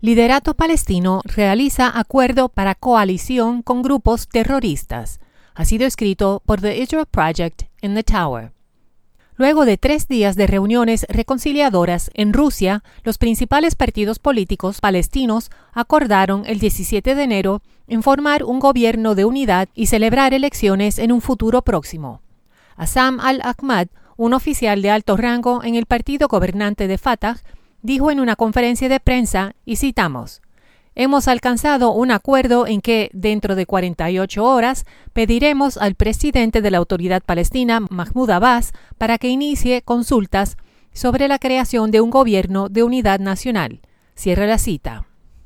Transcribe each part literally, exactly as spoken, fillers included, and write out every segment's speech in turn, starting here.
Liderato palestino realiza acuerdo para coalición con grupos terroristas. Ha sido escrito por The Israel Project en The Tower. Luego de tres días de reuniones reconciliadoras en Rusia, los principales partidos políticos palestinos acordaron el diecisiete de enero en formar un gobierno de unidad y celebrar elecciones en un futuro próximo. Assam al-Ahmad, un oficial de alto rango en el partido gobernante de Fatah, dijo en una conferencia de prensa, y citamos, «Hemos alcanzado un acuerdo en que, dentro de cuarenta y ocho horas, pediremos al presidente de la Autoridad Palestina, Mahmoud Abbas, para que inicie consultas sobre la creación de un gobierno de unidad nacional». Cierra la cita.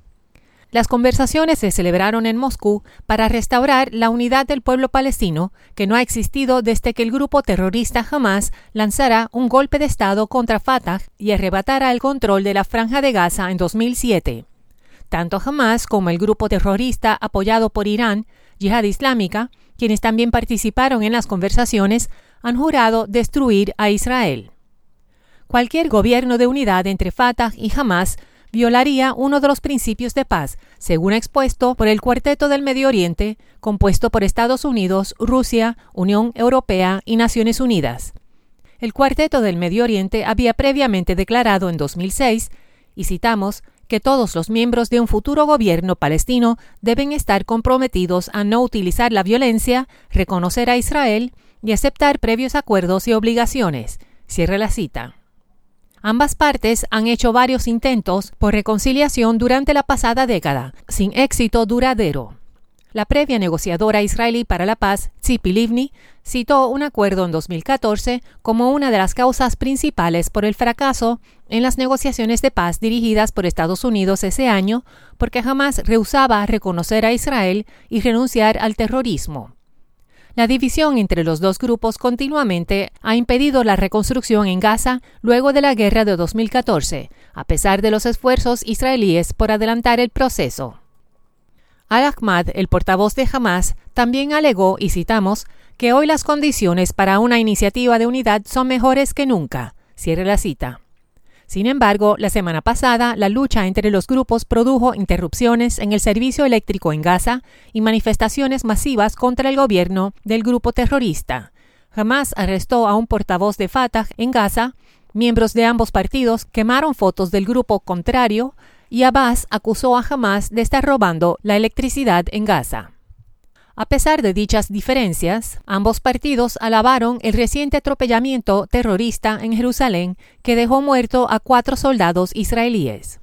Las conversaciones se celebraron en Moscú para restaurar la unidad del pueblo palestino, que no ha existido desde que el grupo terrorista Hamas lanzara un golpe de Estado contra Fatah y arrebatara el control de la Franja de Gaza en dos mil siete. Tanto Hamas como el grupo terrorista apoyado por Irán, Yihad Islámica, quienes también participaron en las conversaciones, han jurado destruir a Israel. Cualquier gobierno de unidad entre Fatah y Hamas violaría uno de los principios de paz, según expuesto por el Cuarteto del Medio Oriente, compuesto por Estados Unidos, Rusia, Unión Europea y Naciones Unidas. El Cuarteto del Medio Oriente había previamente declarado en dos mil seis, y citamos, que todos los miembros de un futuro gobierno palestino deben estar comprometidos a no utilizar la violencia, reconocer a Israel y aceptar previos acuerdos y obligaciones. Cierra la cita. Ambas partes han hecho varios intentos por reconciliación durante la pasada década, sin éxito duradero. La previa negociadora israelí para la paz, Tzipi Livni, citó un acuerdo en dos mil catorce como una de las causas principales por el fracaso en las negociaciones de paz dirigidas por Estados Unidos ese año, porque jamás rehusaba reconocer a Israel y renunciar al terrorismo. La división entre los dos grupos continuamente ha impedido la reconstrucción en Gaza luego de la guerra de dos mil catorce, a pesar de los esfuerzos israelíes por adelantar el proceso. Al-Ahmad, el portavoz de Hamas, también alegó, y citamos, que hoy las condiciones para una iniciativa de unidad son mejores que nunca. Cierre la cita. Sin embargo, la semana pasada, la lucha entre los grupos produjo interrupciones en el servicio eléctrico en Gaza y manifestaciones masivas contra el gobierno del grupo terrorista. Hamas arrestó a un portavoz de Fatah en Gaza, miembros de ambos partidos quemaron fotos del grupo contrario, y Abbas acusó a Hamas de estar robando la electricidad en Gaza. A pesar de dichas diferencias, ambos partidos alabaron el reciente atropellamiento terrorista en Jerusalén que dejó muerto a cuatro soldados israelíes.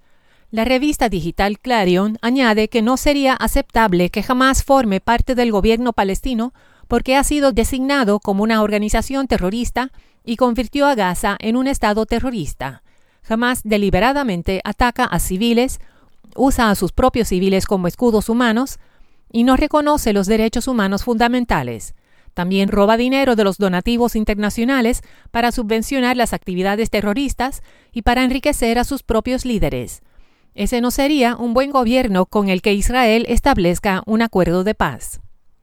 La revista digital Clarion añade que no sería aceptable que Hamas forme parte del gobierno palestino porque ha sido designado como una organización terrorista y convirtió a Gaza en un estado terrorista. Hamas deliberadamente ataca a civiles, usa a sus propios civiles como escudos humanos y no reconoce los derechos humanos fundamentales. También roba dinero de los donativos internacionales para subvencionar las actividades terroristas y para enriquecer a sus propios líderes. Ese no sería un buen gobierno con el que Israel establezca un acuerdo de paz.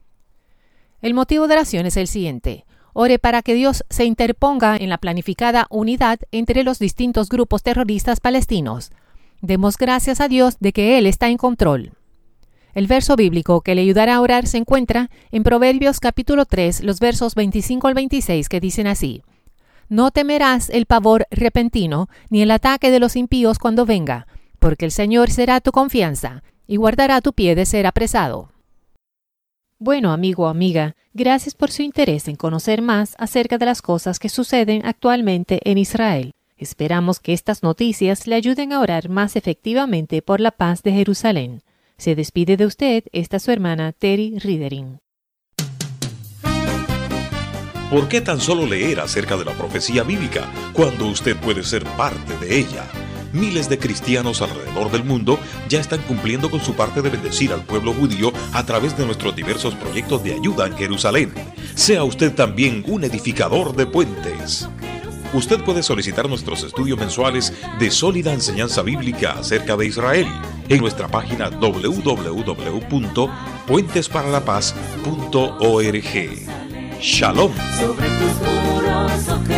El motivo de la oración es el siguiente. Ore para que Dios se interponga en la planificada unidad entre los distintos grupos terroristas palestinos. Demos gracias a Dios de que Él está en control. El verso bíblico que le ayudará a orar se encuentra en Proverbios capítulo tres, los versos veinticinco al veintiséis, que dicen así: No temerás el pavor repentino, ni el ataque de los impíos cuando venga, porque el Señor será tu confianza, y guardará tu pie de ser apresado. Bueno, amigo o amiga, gracias por su interés en conocer más acerca de las cosas que suceden actualmente en Israel. Esperamos que estas noticias le ayuden a orar más efectivamente por la paz de Jerusalén. Se despide de usted esta su hermana Terry Ridering. ¿Por qué tan solo leer acerca de la profecía bíblica cuando usted puede ser parte de ella? Miles de cristianos alrededor del mundo ya están cumpliendo con su parte de bendecir al pueblo judío a través de nuestros diversos proyectos de ayuda en Jerusalén. Sea usted también un edificador de puentes. Usted puede solicitar nuestros estudios mensuales de sólida enseñanza bíblica acerca de Israel en nuestra página doble u doble u doble u punto puentes para la paz punto org. Shalom. Sobre tus muros, oh